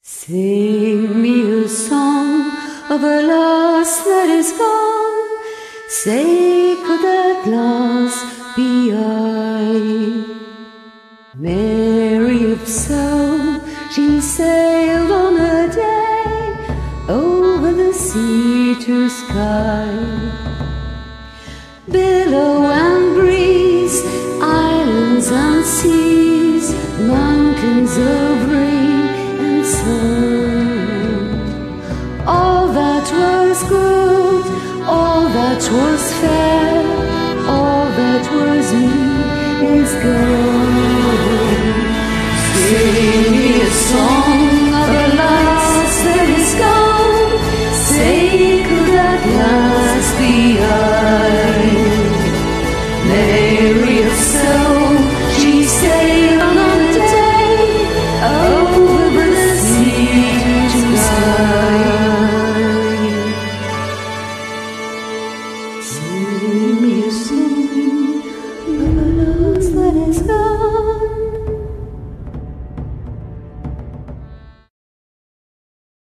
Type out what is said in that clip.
Sing me a song of a lost that is gone. Say, could that lost be I? Mary, if so, she sailed on a day over the sea to sky. Billow